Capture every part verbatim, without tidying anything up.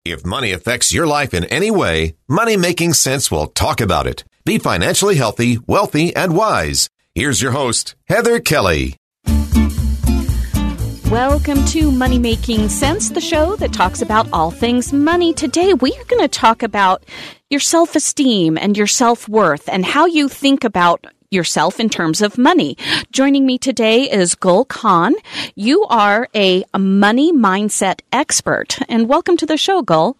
If money affects your life in any way, Money Making Sense will talk about it. Be financially healthy, wealthy, and wise. Here's your host, Heather Kelly. Welcome to Money Making Sense, the show that talks about all things money. Today, we are going to talk about your self-esteem and your self-worth and how you think about yourself in terms of money. Joining me today is Gul Khan. You are a money mindset expert, and welcome to the show, Gul.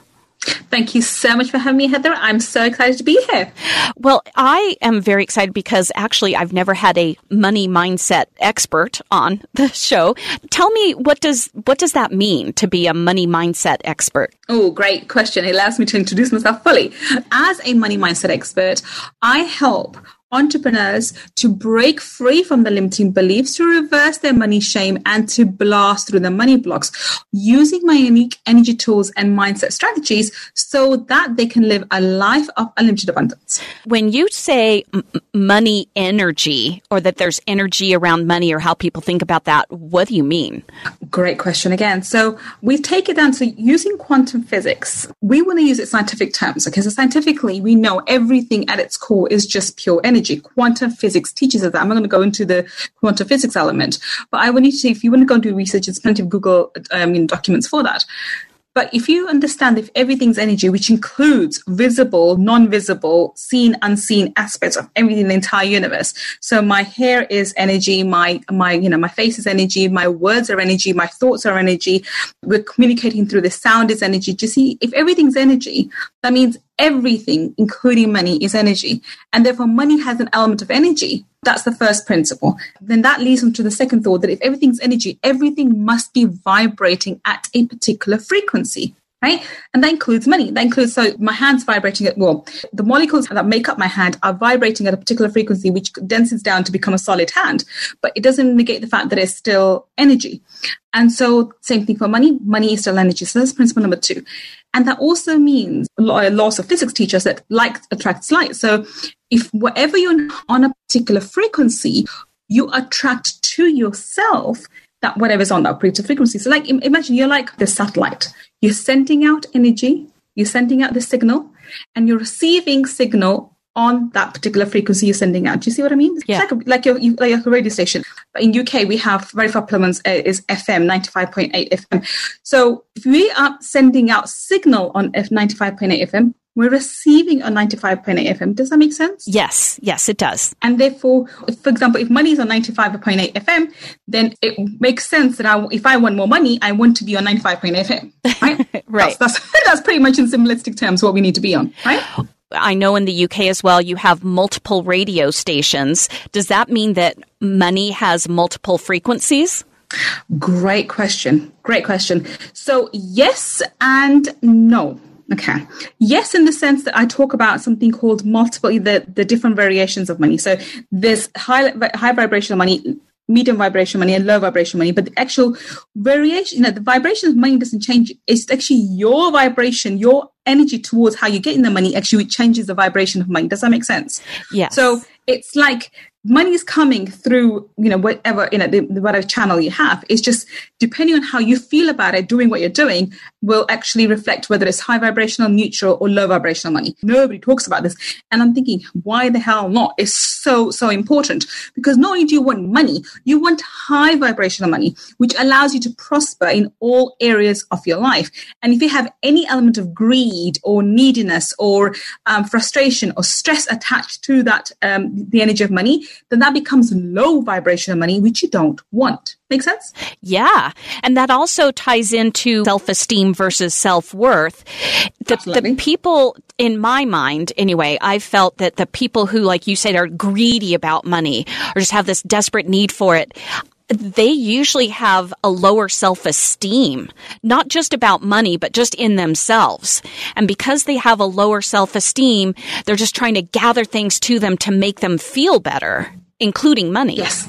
Thank you so much for having me, Heather. I'm so excited to be here. Well, I am very excited because actually I've never had a money mindset expert on the show. Tell me, what does what does that mean to be a money mindset expert? Oh, great question. It allows me to introduce myself fully. As a money mindset expert, I help entrepreneurs to break free from the limiting beliefs, to reverse their money shame, and to blast through the money blocks using my unique energy tools and mindset strategies so that they can live a life of unlimited abundance. When you say m- money energy, or that there's energy around money, or how people think about that, what do you mean? Great question again. So we take it down to using quantum physics. We want to use it scientific terms, okay? So scientifically, we know everything at its core is just pure energy. Quantum physics teaches us that. I'm not going to go into the quantum physics element, but I would need to say, if you want to go and do research, there's plenty of Google um, you know, documents for that. But if you understand if everything's energy, which includes visible, non-visible, seen, unseen aspects of everything in the entire universe. So my hair is energy, my my you know my face is energy, my words are energy, my thoughts are energy. We're communicating through the sound is energy. Do you see? If everything's energy, that means everything, including money, is energy. And therefore money has an element of energy. That's the first principle. Then that leads on to the second thought, that if everything's energy, everything must be vibrating at a particular frequency, right? And that includes money. That includes, so my hand's vibrating at, well, the molecules that make up my hand are vibrating at a particular frequency, which condenses down to become a solid hand. But it doesn't negate the fact that it's still energy. And so same thing for money. Money is still energy. So that's principle number two. And that also means, laws of physics teach us that like attracts like. So if whatever you're on a particular frequency, you attract to yourself that whatever's on that particular frequency. So like, imagine you're like the satellite. You're sending out energy, you're sending out the signal, and you're receiving signal on that particular frequency you're sending out. Do you see what I mean? Yeah. It's like a, like, your, you, like a radio station. But in U K, we have very popular ones, uh, is F M, ninety-five point eight F M. So if we are sending out signal on F ninety-five point eight F M, we're receiving on ninety-five point eight F M. Does that make sense? Yes. Yes, it does. And therefore, if, for example, if money is on ninety-five point eight F M, then it makes sense that I, if I want more money, I want to be on ninety-five point eight F M, right? Right. That's, that's, that's pretty much in simplistic terms what we need to be on, right? I know in the U K as well, you have multiple radio stations. Does that mean that money has multiple frequencies? Great question. Great question. So yes and no. Okay. Yes, in the sense that I talk about something called multiple, the, the different variations of money. So there's high, high vibrational money, medium vibration money, and low vibration money. But the actual variation, you know, the vibration of money doesn't change. It's actually your vibration, your energy towards how you're getting the money actually changes the vibration of money. Does that make sense? Yeah. So it's like money is coming through, you know, whatever, you know, the, whatever channel you have. It's just depending on how you feel about it, doing what you're doing will actually reflect whether it's high vibrational, neutral, or low vibrational money. Nobody talks about this. And I'm thinking, why the hell not? It's so, so important, because not only do you want money, you want high vibrational money, which allows you to prosper in all areas of your life. And if you have any element of greed or neediness or um, frustration or stress attached to that, um, the energy of money, then that becomes low vibrational money, which you don't want. Make sense? Yeah. And that also ties into self-esteem versus self-worth. The, the people, in my mind anyway, I felt that the people who, like you said, are greedy about money or just have this desperate need for it, they usually have a lower self-esteem, not just about money, but just in themselves. And because they have a lower self-esteem, they're just trying to gather things to them to make them feel better, including money. Yes.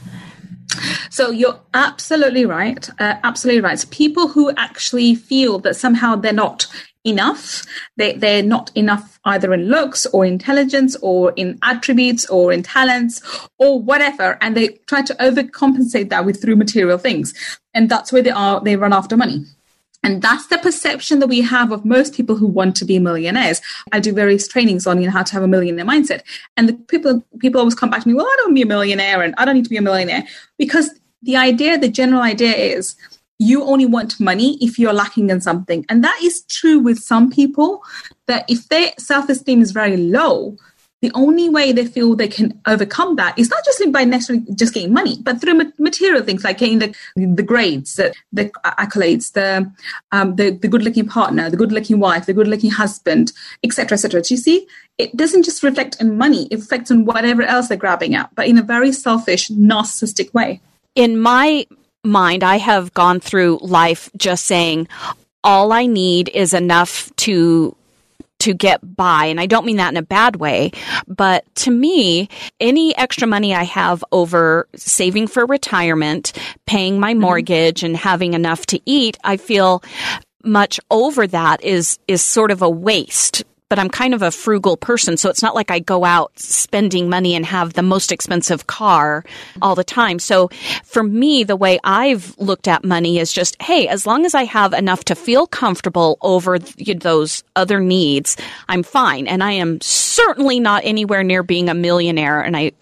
So you're absolutely right. Uh, absolutely right. So people who actually feel that somehow they're not enough, they, they're not enough either in looks or intelligence or in attributes or in talents or whatever, and they try to overcompensate that with through material things. And that's where they are, they run after money. And that's the perception that we have of most people who want to be millionaires. I do various trainings on, you know, how to have a millionaire mindset. And the people people always come back to me, well, I don't want to be a millionaire and I don't need to be a millionaire. Because the idea, the general idea is you only want money if you're lacking in something. And that is true with some people, that if their self-esteem is very low, the only way they feel they can overcome that is not just by necessarily just getting money, but through material things like getting the the grades, the, the accolades, the, um, the the good-looking partner, the good-looking wife, the good-looking husband, et cetera, et cetera. Do you see? It doesn't just reflect on money; it reflects on whatever else they're grabbing at, but in a very selfish, narcissistic way. In my mind, I have gone through life just saying, all I need is enough to to get by. And I don't mean that in a bad way, but to me, any extra money I have over saving for retirement, paying my mortgage, mm-hmm. and having enough to eat, I feel much over that is is sort of a waste. But I'm kind of a frugal person, so it's not like I go out spending money and have the most expensive car all the time. So for me, the way I've looked at money is just, hey, as long as I have enough to feel comfortable over those other needs, I'm fine. And I am certainly not anywhere near being a millionaire, and I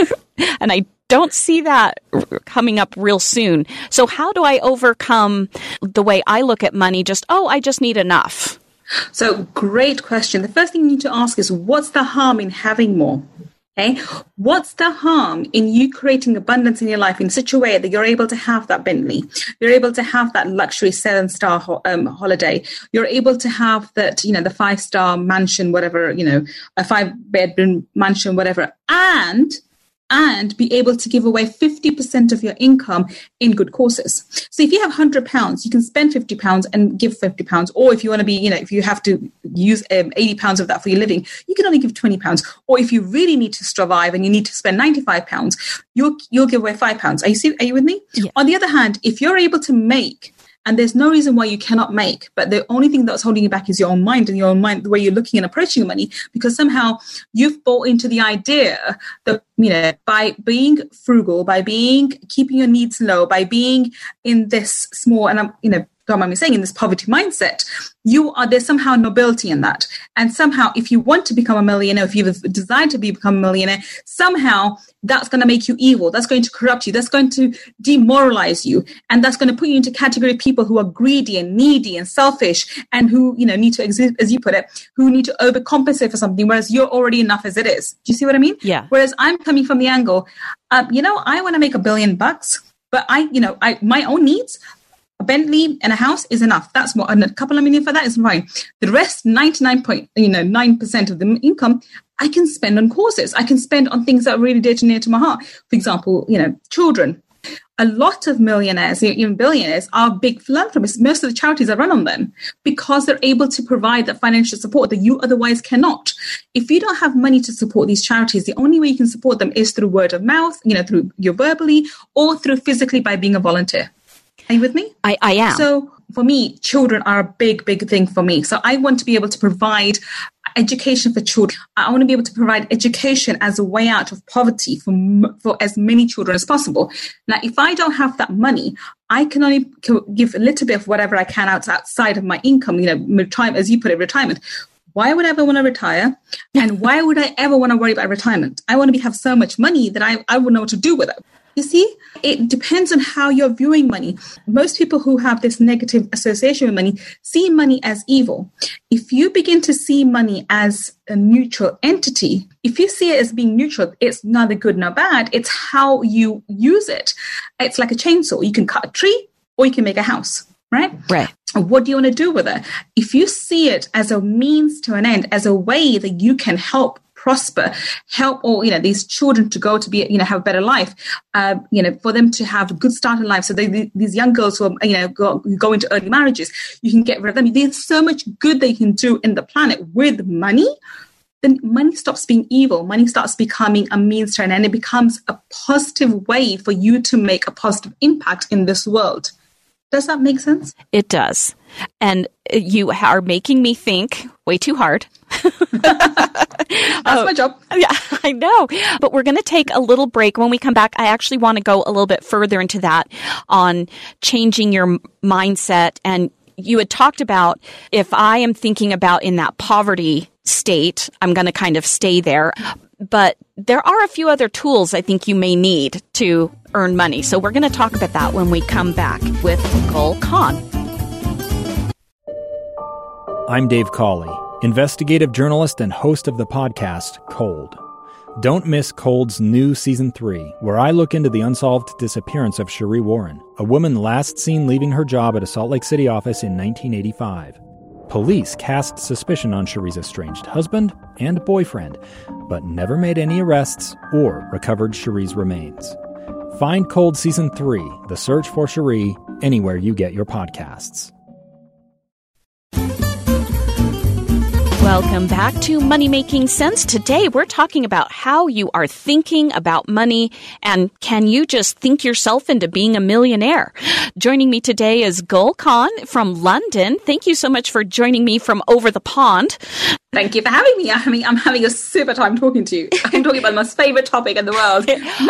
and I don't see that coming up real soon. So how do I overcome the way I look at money? Just, oh, I just need enough. So great question. The first thing you need to ask is, what's the harm in having more? Okay. What's the harm in you creating abundance in your life in such a way that you're able to have that Bentley? You're able to have that luxury seven star ho- um, holiday. You're able to have that, you know, the five star mansion, whatever, you know, a five bedroom mansion, whatever, and and be able to give away fifty percent of your income in good causes. So if you have one hundred pounds, you can spend fifty pounds and give fifty pounds. Or if you want to be, you know, if you have to use um, eighty pounds of that for your living, you can only give twenty pounds. Or if you really need to survive and you need to spend ninety-five pounds, you'll, you'll give away five pounds. Are you, see, are you with me? Yeah. On the other hand, if you're able to make, and there's no reason why you cannot make, but the only thing that's holding you back is your own mind and your own mind, the way you're looking and approaching money, because somehow you've bought into the idea that, you know, by being frugal, by being, keeping your needs low, by being in this small, and I'm, you know, don't mind me saying, in this poverty mindset, you are, there's somehow nobility in that. And somehow, if you want to become a millionaire, if you have a desire to be, become a millionaire, somehow that's going to make you evil. That's going to corrupt you. That's going to demoralize you. And that's going to put you into category of people who are greedy and needy and selfish and who, you know, need to exist, as you put it, who need to overcompensate for something, whereas you're already enough as it is. Do you see what I mean? Yeah. Whereas I'm coming from the angle, uh, you know, I want to make a billion bucks, but I, you know, I, my own needs, a Bentley and a house is enough. That's what, and a couple of million for that is fine. The rest, ninety-nine point, you know, nine percent of the income, I can spend on causes. I can spend on things that are really dear to near to my heart. For example, you know, children. A lot of millionaires, even billionaires, are big philanthropists. Most of the charities are run on them because they're able to provide that financial support that you otherwise cannot. If you don't have money to support these charities, the only way you can support them is through word of mouth, you know, through your verbally, or through physically by being a volunteer. Are you with me? I, I am. So for me, children are a big, big thing for me. So I want to be able to provide education for children. I want to be able to provide education as a way out of poverty for, for as many children as possible. Now, if I don't have that money, I can only give a little bit of whatever I can outside of my income, you know, retirement, as you put it, retirement. Why would I ever want to retire? And why would I ever want to worry about retirement? I want to be, have so much money that I, I wouldn't know what to do with it. You see, it depends on how you're viewing money. Most people who have this negative association with money see money as evil. If you begin to see money as a neutral entity, if you see it as being neutral, it's neither good nor bad. It's how you use it. It's like a chainsaw. You can cut a tree or you can make a house, right? Right. What do you want to do with it? If you see it as a means to an end, as a way that you can help prosper, help all, you know, these children to go to be, you know, have a better life, uh, you know, for them to have a good start in life. So they, these young girls who are, you know, go, go into early marriages, you can get rid of them. There's so much good they can do in the planet with money. Then money stops being evil. Money starts becoming a means to an end. It becomes a positive way for you to make a positive impact in this world. Does that make sense? It does. And you are making me think way too hard. That's oh, my job. Yeah, I know. But we're going to take a little break. When we come back, I actually want to go a little bit further into that on changing your mindset and you had talked about if I am thinking about in that poverty state, I'm going to kind of stay there. But there are a few other tools I think you may need to earn money. So we're going to talk about that when we come back with Gul Khan. I'm Dave Cawley, investigative journalist and host of the podcast Cold. Don't miss Cold's new Season three, where I look into the unsolved disappearance of Sheree Warren, a woman last seen leaving her job at a Salt Lake City office in nineteen eighty-five. Police cast suspicion on Sheree's estranged husband and boyfriend, but never made any arrests or recovered Sheree's remains. Find Cold Season three, The Search for Sheree, anywhere you get your podcasts. Welcome back to Money Making Sense. Today, we're talking about how you are thinking about money and can you just think yourself into being a millionaire? Joining me today is Gul Khan from London. Thank you so much for joining me from over the pond. Thank you for having me. I mean, I'm having a super time talking to you. I'm talking about my most favorite topic in the world,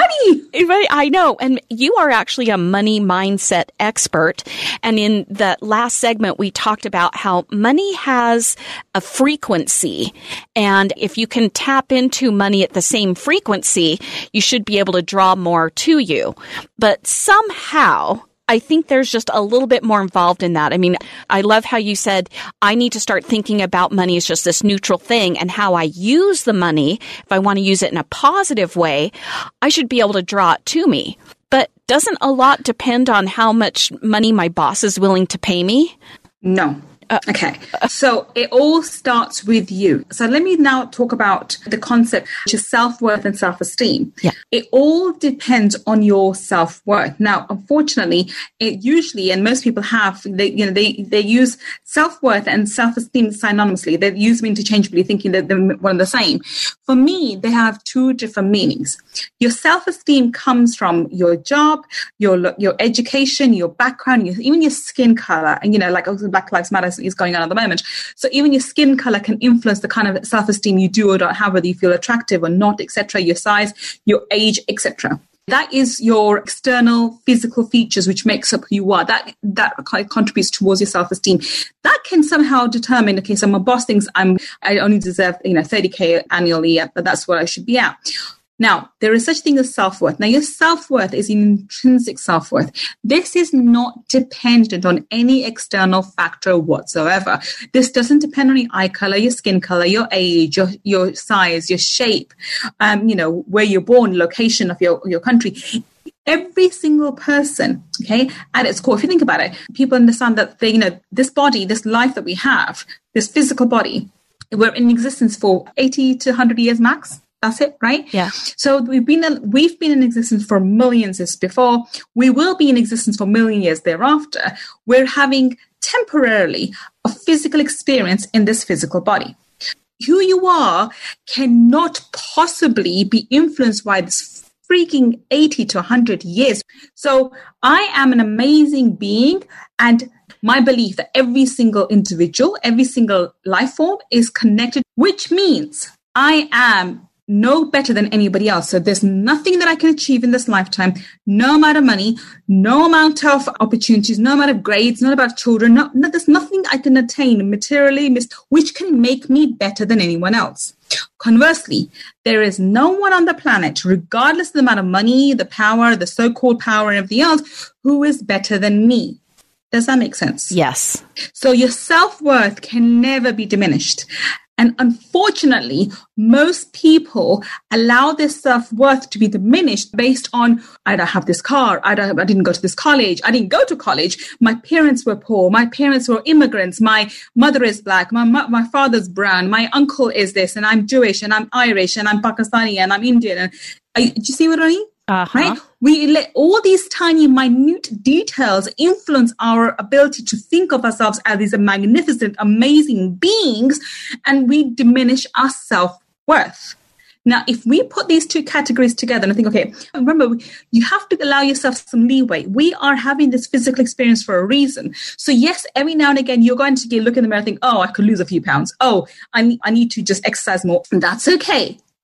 money. I know. And you are actually a money mindset expert. And in the last segment, we talked about how money has a frequency. And if you can tap into money at the same frequency, you should be able to draw more to you. But somehow, I think there's just a little bit more involved in that. I mean, I love how you said, I need to start thinking about money as just this neutral thing and how I use the money. If I want to use it in a positive way, I should be able to draw it to me. But doesn't a lot depend on how much money my boss is willing to pay me? No. Uh, okay, so it all starts with you. So let me now talk about the concept, which is self-worth and self-esteem. Yeah. It all depends on your self-worth. Now, unfortunately, it usually, and most people have, they, you know, they, they use self-worth and self-esteem synonymously. They use them interchangeably, thinking that they're one and the same. For me, they have two different meanings. Your self-esteem comes from your job, your your education, your background, your, even your skin color, and you know, like also Black Lives Matter is going on at the moment. So even your skin color can influence the kind of self-esteem you do or don't have, whether you feel attractive or not, et cetera, your size, your age, et cetera. That is your external physical features, which makes up who you are. That that contributes towards your self-esteem. That can somehow determine, okay, so my boss thinks I'm I only deserve, you know, thirty K annually, but that's what I should be at. Now, there is such a thing as self-worth. Now, your self-worth is intrinsic self-worth. This is not dependent on any external factor whatsoever. This doesn't depend on your eye color, your skin color, your age, your, your size, your shape, um, you know, where you're born, location of your, your country. Every single person, okay, at its core, if you think about it, people understand that, they, you know, this body, this life that we have, this physical body, we're in existence for eighty to one hundred years max. That's it, right? Yeah. So we've been we've been in existence for millions years before. We will be in existence for million years thereafter. We're having temporarily a physical experience in this physical body. Who you are cannot possibly be influenced by this freaking eighty to one hundred years. So I am an amazing being, and my belief that every single individual, every single life form is connected, which means I am no better than anybody else. So there's nothing that I can achieve in this lifetime, no amount of money, no amount of opportunities, no amount of grades, no amount of children, no, no, there's nothing I can attain materially, which can make me better than anyone else. Conversely, there is no one on the planet, regardless of the amount of money, the power, the so-called power and everything else, who is better than me. Does that make sense? Yes. So your self-worth can never be diminished. And unfortunately, most people allow their self-worth to be diminished based on, I don't have this car, I, don't, I didn't go to this college, I didn't go to college, my parents were poor, my parents were immigrants, my mother is black, my my father's brown, my uncle is this, and I'm Jewish, and I'm Irish, and I'm Pakistani, and I'm Indian. And, uh, do you see what I mean? Uh-huh. Right? We let all these tiny, minute details influence our ability to think of ourselves as these magnificent, amazing beings, and we diminish our self-worth. Now, if we put these two categories together and I think, okay, remember, you have to allow yourself some leeway. We are having this physical experience for a reason. So yes, every now and again, you're going to look in the mirror and think, oh, I could lose a few pounds. Oh, I need, I need to just exercise more. And that's okay.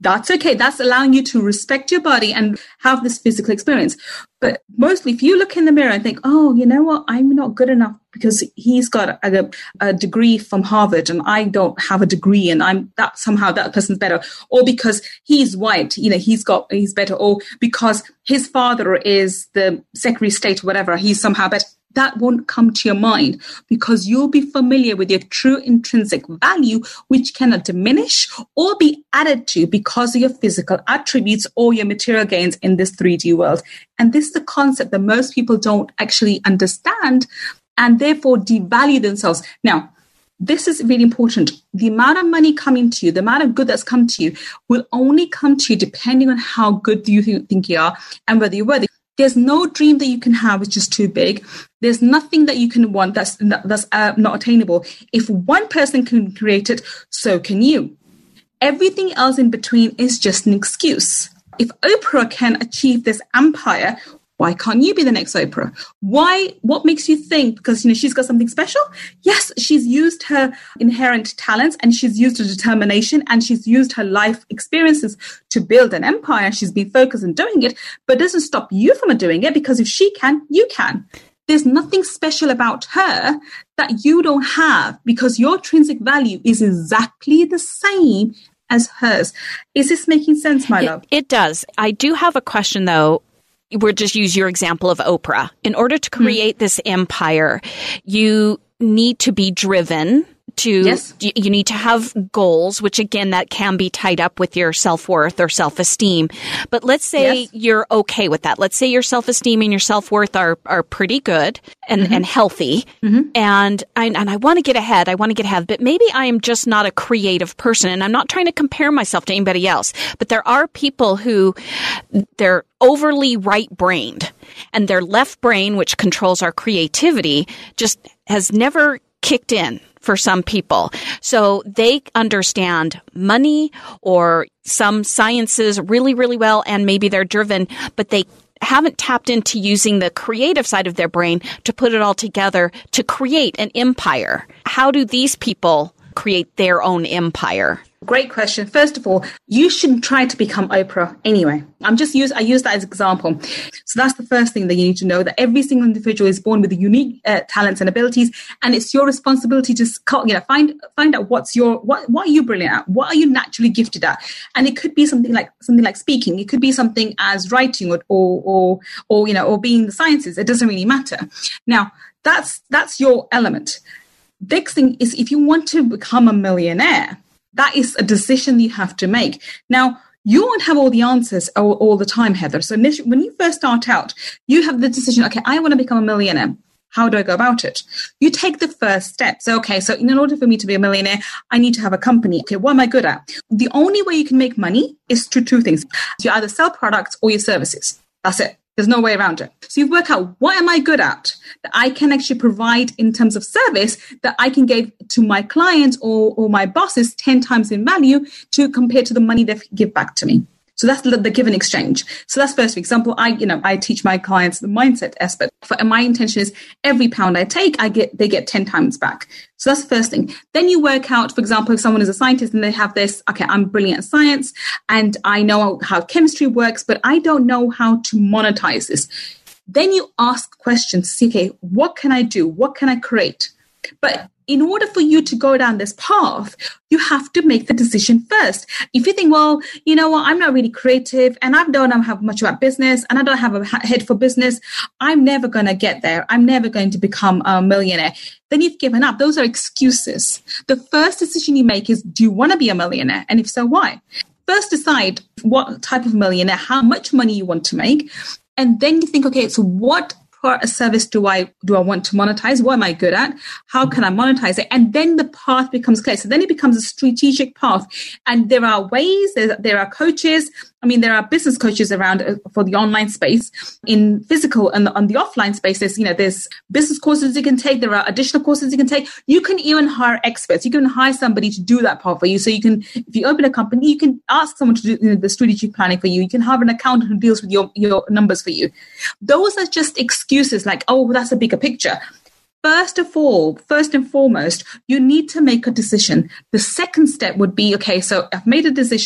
That's okay. That's allowing you to respect your body and have this physical experience. But mostly, if you look in the mirror and think, oh, you know what, I'm not good enough because he's got a, a degree from Harvard and I don't have a degree, and I'm that somehow that person's better, or because he's white, you know, he's got he's better, or because his father is the Secretary of State or whatever, he's somehow better. That won't come to your mind because you'll be familiar with your true intrinsic value, which cannot diminish or be added to because of your physical attributes or your material gains in this three D world. And this is the concept that most people don't actually understand and therefore devalue themselves. Now, this is really important. The amount of money coming to you, the amount of good that's come to you will only come to you depending on how good you think you are and whether you're worthy. There's no dream that you can have which is too big. There's nothing that you can want that's that's uh, not attainable. If one person can create it, so can you. Everything else in between is just an excuse. If Oprah can achieve this empire, why can't you be the next Oprah? Why? What makes you think? Because, you know, she's got something special? Yes, she's used her inherent talents and she's used her determination and she's used her life experiences to build an empire. She's been focused on doing it, but it doesn't stop you from doing it because if she can, you can. There's nothing special about her that you don't have because your intrinsic value is exactly the same as hers. Is this making sense, my it, love? It does. I do have a question, though. We'll just use your example of Oprah. In order to create mm. this empire, you need to be driven to, yes. you, you need to have goals, which again, that can be tied up with your self-worth or self-esteem. But let's say yes. you're okay with that. Let's say your self-esteem and your self-worth are, are pretty good and, mm-hmm. and healthy. Mm-hmm. And I, and I want to get ahead. I want to get ahead, but maybe I am just not a creative person and I'm not trying to compare myself to anybody else. But there are people who they're overly right-brained and their left brain, which controls our creativity, just has never kicked in for some people. So they understand money or some sciences really, really well, and maybe they're driven, but they haven't tapped into using the creative side of their brain to put it all together to create an empire. How do these people create their own empire? Great question. First of all, you shouldn't try to become Oprah anyway. I'm just use I use that as an example. So that's the first thing that you need to know, that every single individual is born with unique uh, talents and abilities, and it's your responsibility to you know find find out what's your what what are you brilliant at, what are you naturally gifted at, and it could be something like something like speaking, it could be something as writing or or or, or you know or being the sciences. It doesn't really matter. Now that's that's your element. Next thing is if you want to become a millionaire. That is a decision you have to make. Now, you won't have all the answers all, all the time, Heather. So when you first start out, you have the decision, okay, I want to become a millionaire. How do I go about it? You take the first step. So, okay, so in order for me to be a millionaire, I need to have a company. Okay, what am I good at? The only way you can make money is through two things. You either sell products or your services. That's it. There's no way around it. So you work out, what am I good at that I can actually provide in terms of service that I can give to my clients or, or my bosses ten times in value to compare to the money they give back to me. So that's the, the give and exchange. So that's first. For example, I, you know, I teach my clients the mindset aspect. For, and my intention is every pound I take, I get, they get ten times back. So that's the first thing. Then you work out, for example, if someone is a scientist and they have this, okay, I'm brilliant at science and I know how chemistry works, but I don't know how to monetize this. Then you ask questions, see, okay, what can I do? What can I create? But in order for you to go down this path, you have to make the decision first. If you think, well, you know what, I'm not really creative and I don't have much about business and I don't have a head for business, I'm never going to get there. I'm never going to become a millionaire. Then you've given up. Those are excuses. The first decision you make is, do you want to be a millionaire? And if so, why? First decide what type of millionaire, how much money you want to make. And then you think, okay, so what a service do I do I want to monetize? What am I good at? How can I monetize it? And then the path becomes clear. So then it becomes a strategic path. And there are ways, there, there are coaches. I mean, there are business coaches around for the online space. In physical and on the offline space, there's, you know, there's business courses you can take. There are additional courses you can take. You can even hire experts. You can hire somebody to do that part for you. So you can, if you open a company, you can ask someone to do, you know, the strategic planning for you. You can have an accountant who deals with your, your numbers for you. Those are just excuses like, oh, that's a bigger picture. First of all, first and foremost, you need to make a decision. The second step would be, okay, so I've made a decision.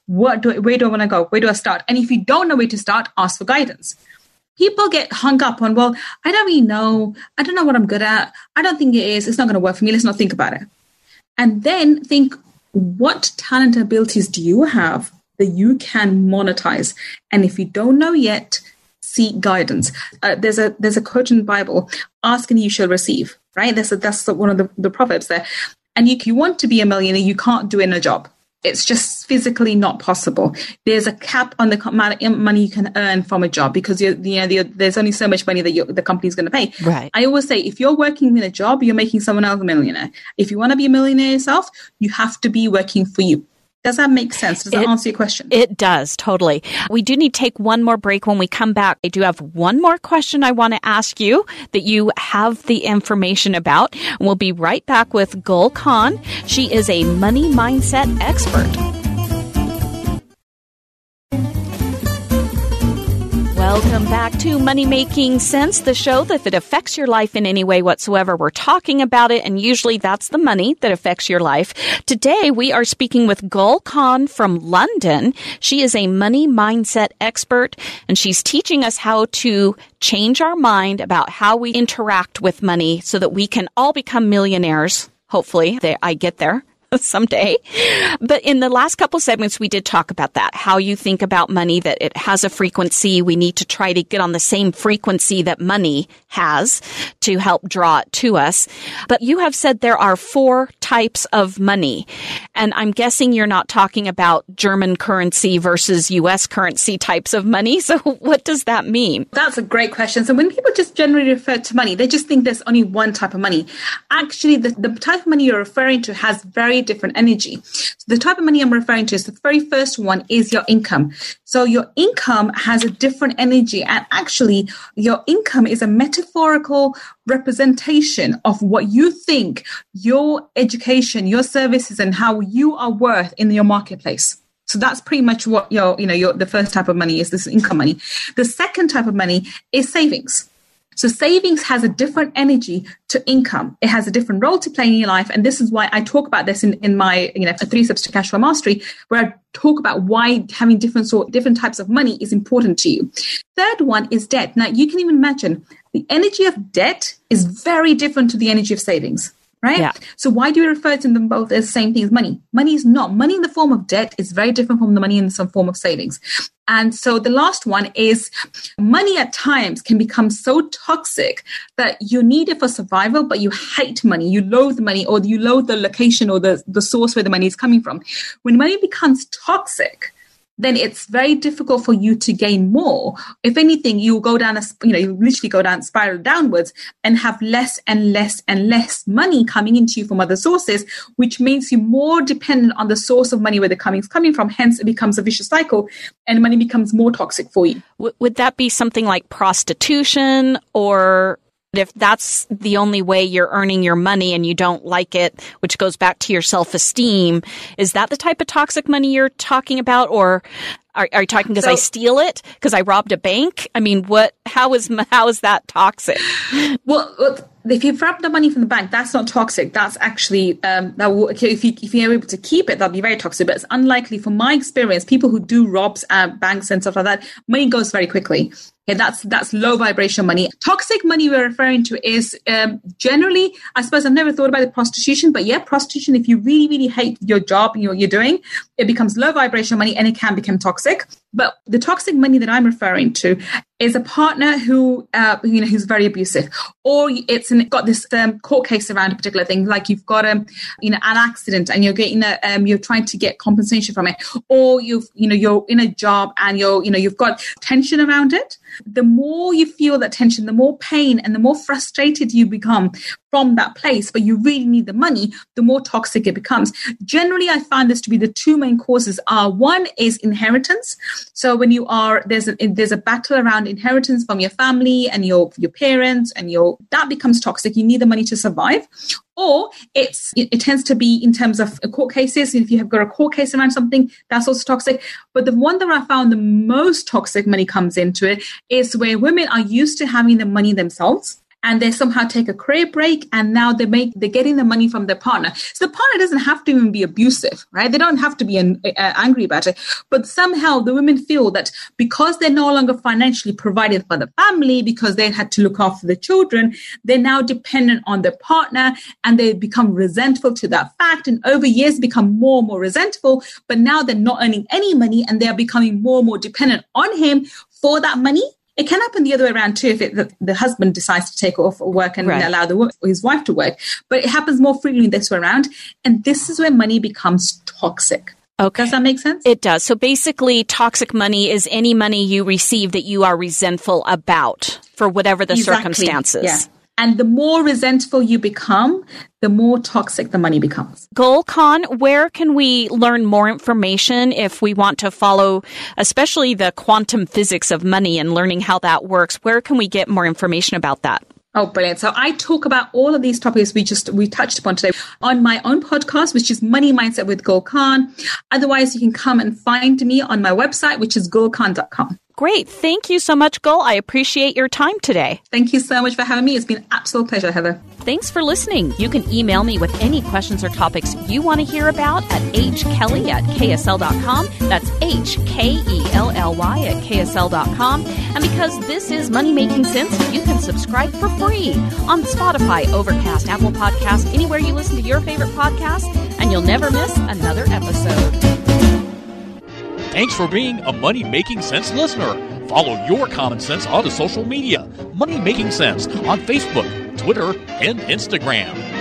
What do, where do I want to go? Where do I start? And if you don't know where to start, ask for guidance. People get hung up on, well, I don't really know. I don't know what I'm good at. I don't think it is. It's not going to work for me. Let's not think about it. And then think, what talent and abilities do you have that you can monetize? And if you don't know yet, seek guidance. Uh, there's a there's a quote in the Bible, ask and you shall receive, right? That's, a, that's one of the, the proverbs there. And you, you want to be a millionaire, you can't do it in a job. It's just physically not possible. There's a cap on the amount of money you can earn from a job because you're, you know, the, there's only so much money that you, the company's going to pay. Right. I always say, if you're working in a job, you're making someone else a millionaire. If you want to be a millionaire yourself, you have to be working for you. Does that make sense? Does that it, answer your question? It does, totally. We do need to take one more break. When we come back, I do have one more question I want to ask you that you have the information about. We'll be right back with Gul Khan. She is a money mindset expert. Welcome back to Money Making Sense, the show that if it affects your life in any way whatsoever, we're talking about it, and usually that's the money that affects your life. Today, we are speaking with Gul Khan from London. She is a money mindset expert, and she's teaching us how to change our mind about how we interact with money so that we can all become millionaires. Hopefully, they, I get there someday. But in the last couple segments, we did talk about that, how you think about money, that it has a frequency. We need to try to get on the same frequency that money has to help draw it to us. But you have said there are four types of money. And I'm guessing you're not talking about German currency versus U S currency types of money. So what does that mean? That's a great question. So when people just generally refer to money, they just think there's only one type of money. Actually, the, the type of money you're referring to has very different energy. So the type of money I'm referring to is the very first one is your income. So your income has a different energy, and actually your income is a metaphorical representation of what you think your education, your services, and how you are worth in your marketplace. So that's pretty much what your, you know, your the first type of money is, this income money. The second type of money is savings. So savings has a different energy to income. It has a different role to play in your life. And this is why I talk about this in, in my, you know, Three Steps to Cash Flow Mastery, where I talk about why having different sort, different types of money is important to you. Third one is debt. Now, you can even imagine the energy of debt is very different to the energy of savings. Right? Yeah. So why do we refer to them both as the same thing as money? Money is not. Money in the form of debt is very different from the money in some form of savings. And so the last one is money at times can become so toxic that you need it for survival, but you hate money. You loathe money, or you loathe the location or the, the source where the money is coming from. When money becomes toxic, then it's very difficult for you to gain more. If anything, you go down, a, you know, you literally go down, spiral downwards and have less and less and less money coming into you from other sources, which makes you more dependent on the source of money where the coming is coming from. Hence, it becomes a vicious cycle and money becomes more toxic for you. W- would that be something like prostitution, or if that's the only way you're earning your money and you don't like it, which goes back to your self-esteem, is that the type of toxic money you're talking about? Or are, are you talking because so, I steal it? Because I robbed a bank? I mean, what? How is how is that toxic? Well, if you've robbed the money from the bank, that's not toxic. That's actually, um, that will, if, you, if you're able to keep it, that'll be very toxic. But it's unlikely, from my experience, people who do rob uh, banks and stuff like that, money goes very quickly. Okay, that's that's low vibration money. Toxic money we're referring to is um, generally, I suppose I've never thought about the prostitution, but yeah, prostitution, if you really, really hate your job and what you're doing, it becomes low vibration money and it can become toxic. But the toxic money that I'm referring to is a partner who, uh, you know, who's very abusive, or it's an, got this um, court case around a particular thing, like you've got a, you know, an accident and you're getting a, um, you're trying to get compensation from it, or you've, you know, you're in a job and you're, you know, you've got tension around it. The more you feel that tension, the more pain and the more frustrated you become from that place, but you really need the money, the more toxic it becomes. Generally, I find this to be the two main causes are, one is inheritance. So when you are, there's a, there's a battle around inheritance from your family and your, your parents, and your, that becomes toxic. You need the money to survive. Or it's it, it tends to be in terms of court cases. If you have got a court case around something, that's also toxic. But the one that I found the most toxic money comes into it is where women are used to having the money themselves. and they somehow take a career break, and now they make they're getting the money from their partner. So the partner doesn't have to even be abusive, right? They don't have to be an, uh, angry about it, but somehow the women feel that because they're no longer financially provided for the family, because they had to look after the children, they're now dependent on their partner, and they become resentful to that fact, and over years become more and more resentful. But now they're not earning any money, and they're becoming more and more dependent on him for that money. It can happen the other way around too, if it, the, the husband decides to take off work and right. allow the, his wife to work. But it happens more frequently this way around. And this is where money becomes toxic. Okay. Does that make sense? It does. So basically, toxic money is any money you receive that you are resentful about for whatever the exactly. circumstances. Yeah. And the more resentful you become, the more toxic the money becomes. Gul Khan, where can we learn more information if we want to follow, especially the quantum physics of money and learning how that works? Where can we get more information about that? Oh, brilliant. So I talk about all of these topics we just, we touched upon today on my own podcast, which is Money Mindset with Gul Khan. Otherwise, you can come and find me on my website, which is gul khan dot com. Great. Thank you so much, Gul. I appreciate your time today. Thank you so much for having me. It's been an absolute pleasure, Heather. Thanks for listening. You can email me with any questions or topics you want to hear about at h kelly at k s l dot com. That's H K E L L Y at k s l dot com. And because this is Money Making Sense, you can subscribe for free on Spotify, Overcast, Apple Podcasts, anywhere you listen to your favorite podcast, and you'll never miss another episode. Thanks for being a Money Making Sense listener. Follow your common sense on the social media. Money Making Sense on Facebook, Twitter, and Instagram.